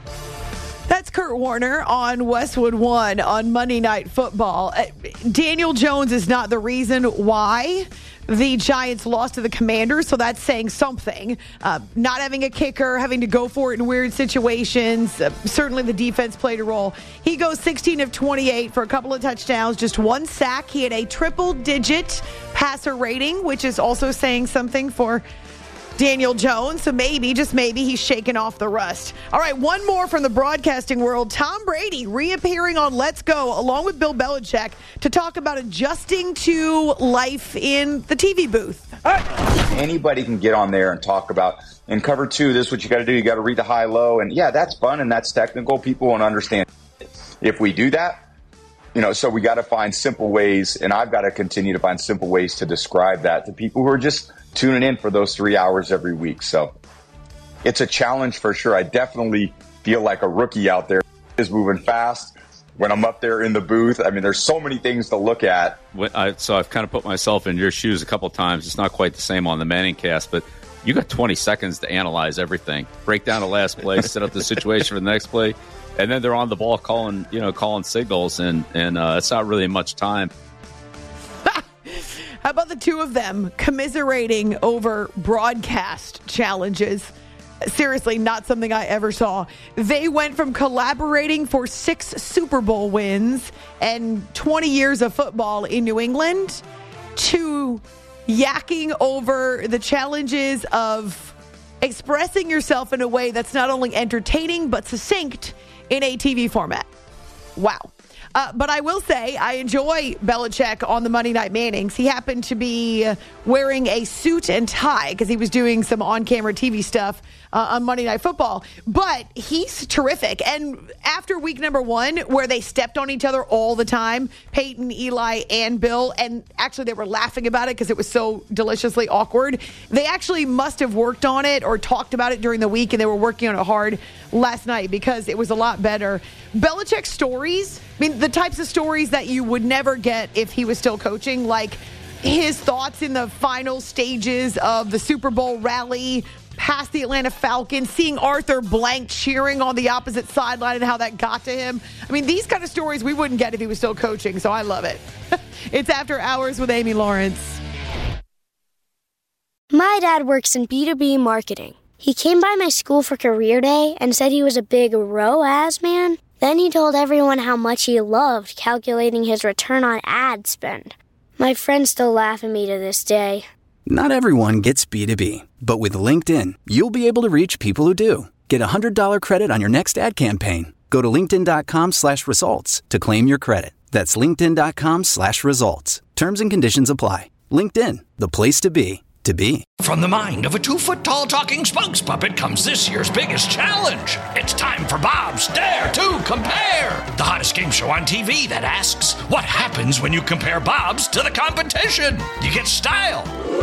That's Kurt Warner on Westwood One on Monday Night Football. Uh, Daniel Jones is not the reason why the Giants lost to the Commanders, so that's saying something. Uh, not having a kicker, having to go for it in weird situations. Uh, certainly the defense played a role. He goes sixteen of twenty-eight for a couple of touchdowns, just one sack. He had a triple-digit passer rating, which is also saying something for Daniel Jones. So maybe, just maybe, he's shaking off the rust. All right, one more from the broadcasting world. Tom Brady reappearing on Let's Go along with Bill Belichick to talk about adjusting to life in the T V booth. Anybody can get on there and talk about, in cover two, this is what you got to do. You got to read the high-low. And, yeah, that's fun and that's technical. People won't understand. If we do that, you know, so we got to find simple ways, and I've got to continue to find simple ways to describe that to people who are just tuning in for those three hours every week. So it's a challenge for sure. I definitely feel like a rookie out there. Is moving fast when I'm up there in the booth. I mean, there's so many things to look at. I, so I've kind of put myself in your shoes a couple times. It's not quite the same on the Manning cast, but you got twenty seconds to analyze everything. Break down the last play, set up the situation for the next play, and then they're on the ball calling, you know, calling signals, and and uh, it's not really much time. How about the two of them commiserating over broadcast challenges? Seriously, not something I ever saw. They went from collaborating for six Super Bowl wins and twenty years of football in New England to yakking over the challenges of expressing yourself in a way that's not only entertaining but succinct in a T V format. Wow. Uh, but I will say I enjoy Belichick on the Monday Night Mannings. He happened to be wearing a suit and tie because he was doing some on-camera T V stuff uh, on Monday Night Football. But he's terrific. And after week number one, where they stepped on each other all the time, Peyton, Eli, and Bill, and actually they were laughing about it because it was so deliciously awkward, they actually must have worked on it or talked about it during the week, and they were working on it hard last night because it was a lot better. Belichick's stories, I mean, the types of stories that you would never get if he was still coaching, like his thoughts in the final stages of the Super Bowl rally past the Atlanta Falcons, seeing Arthur Blank cheering on the opposite sideline and how that got to him. I mean, these kind of stories we wouldn't get if he was still coaching, so I love it. It's After Hours with Amy Lawrence. My dad works in B two B marketing. He came by my school for career day and said he was a big R O A S man. Then he told everyone how much he loved calculating his return on ad spend. My friends still laugh at me to this day. Not everyone gets B two B, but with LinkedIn, you'll be able to reach people who do. Get a one hundred dollars credit on your next ad campaign. Go to linkedin.com slash results to claim your credit. That's linkedin.com slash results. Terms and conditions apply. LinkedIn, the place to be, to be. From the mind of a two-foot-tall talking spokes puppet comes this year's biggest challenge. It's time for Bob's Dare to Compare, the hottest game show on T V that asks, what happens when you compare Bob's to the competition? You get style.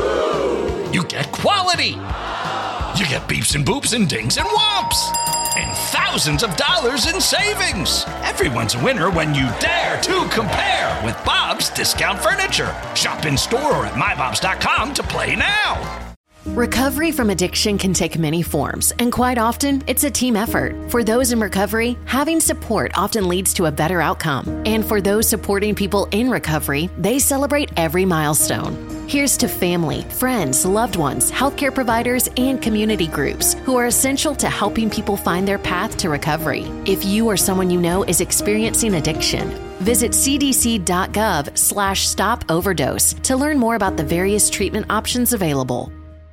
You get quality. You get beeps and boops and dings and whomps. And thousands of dollars in savings. Everyone's a winner when you dare to compare with Bob's Discount Furniture. Shop in store or at my bobs dot com to play now. Recovery from addiction can take many forms, and quite often, it's a team effort. For those in recovery, having support often leads to a better outcome. And for those supporting people in recovery, they celebrate every milestone. Here's to family, friends, loved ones, healthcare providers, and community groups who are essential to helping people find their path to recovery. If you or someone you know is experiencing addiction, visit cdc.gov slash stop overdose to learn more about the various treatment options available.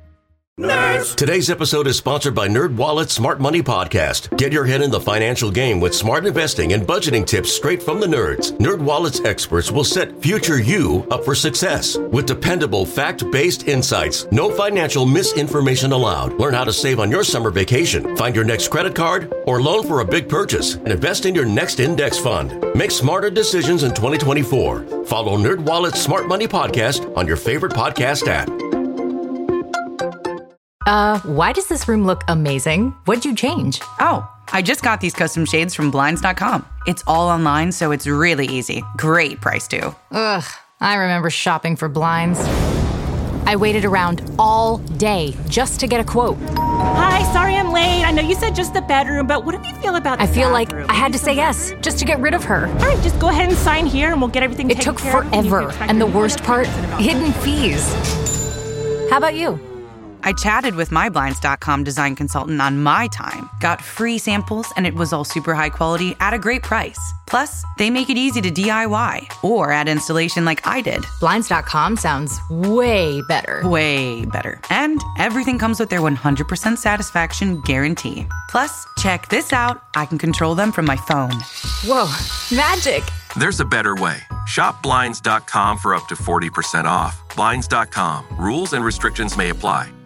Nerds. Today's episode is sponsored by NerdWallet's Smart Money Podcast. Get your head in the financial game with smart investing and budgeting tips straight from the nerds. NerdWallet's experts will set future you up for success with dependable, fact-based insights. No financial misinformation allowed. Learn how to save on your summer vacation, find your next credit card, or loan for a big purchase, and invest in your next index fund. Make smarter decisions in twenty twenty-four. Follow NerdWallet's Smart Money Podcast on your favorite podcast app. Uh, why does this room look amazing? What'd you change? Oh, I just got these custom shades from blinds dot com. It's all online, so it's really easy. Great price, too. Ugh, I remember shopping for blinds. I waited around all day just to get a quote. Hi, sorry I'm late. I know you said just the bedroom, but what do you feel about the I feel bathroom? like I had to say yes just to get rid of her. All right, just go ahead and sign here and we'll get everything It taken took care of. forever, and the worst part, hidden fees. How about you? I chatted with my blinds dot com design consultant on my time, got free samples, and it was all super high quality at a great price. Plus, they make it easy to D I Y or add installation like I did. blinds dot com sounds way better. Way better. And everything comes with their one hundred percent satisfaction guarantee. Plus, check this out. I can control them from my phone. Whoa, magic. There's a better way. Shop blinds dot com for up to forty percent off. blinds dot com. Rules and restrictions may apply.